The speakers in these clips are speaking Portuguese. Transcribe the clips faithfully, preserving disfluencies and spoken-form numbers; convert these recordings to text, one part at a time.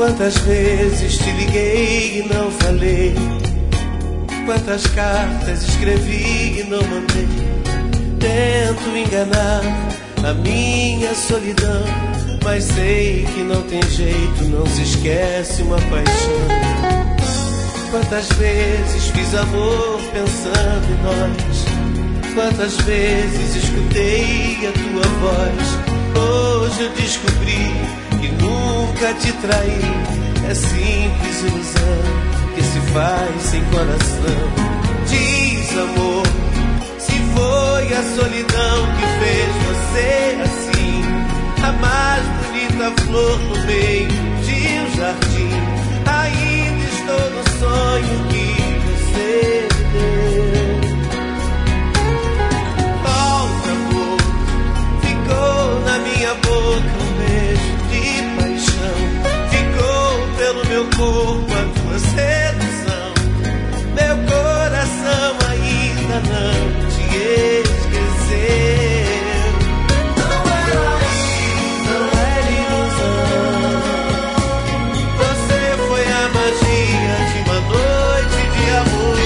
Quantas vezes te liguei e não falei, quantas cartas escrevi e não mandei. Tento enganar a minha solidão, mas sei que não tem jeito, não se esquece uma paixão. Quantas vezes fiz amor pensando em nós, quantas vezes escutei a tua voz. Hoje eu descobri que nunca te traí, é simples ilusão que se faz sem coração. Diz, amor, se foi a solidão que fez você assim, a mais bonita flor no meio de um jardim. Ainda estou no sonho que você me deu. Volta, amor, ficou na minha boca um beijo de paixão. Ficou pelo meu corpo a tua sedução. Meu coração ainda não te esqueceu. Não era isso, não era ilusão. Você foi a magia de uma noite de amor.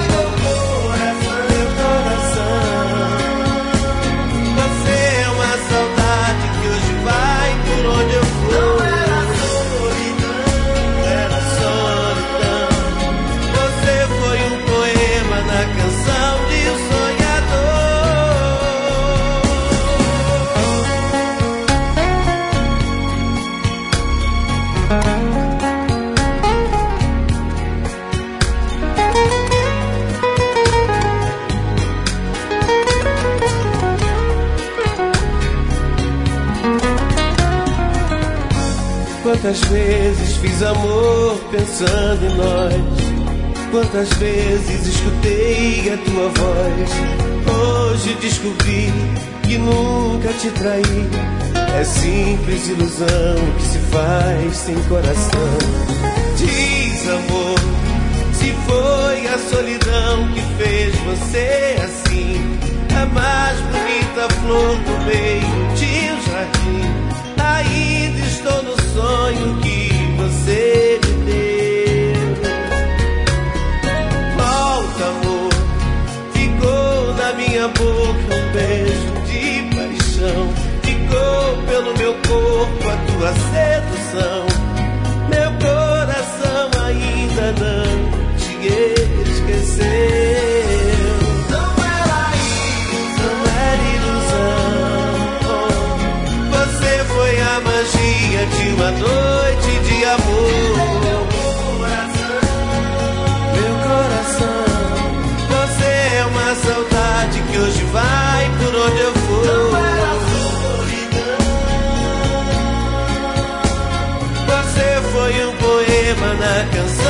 Meu coração, você é uma saudade que hoje vai por onde eu for. Não era solidão, era solidão. Você foi um poema na canção de um sonhador. Quantas vezes fiz amor pensando em nós, quantas vezes escutei a tua voz. Hoje descobri que nunca te traí, é simples ilusão que se faz sem coração. Diz, amor, se foi a solidão que fez você assim, a mais bonita flor no meio de um jardim. Ainda estou no sonho que você me deu. Volta, amor, ficou na minha boca um beijo de paixão. Ficou pelo meu corpo a tua sedução. Meu coração ainda não te esqueceu. Não era isso, não era ilusão. Você foi a magia de uma noite de amor. Meu coração, você é uma saudade que hoje vai por onde eu for. Não era solidão. Você foi um poema na canção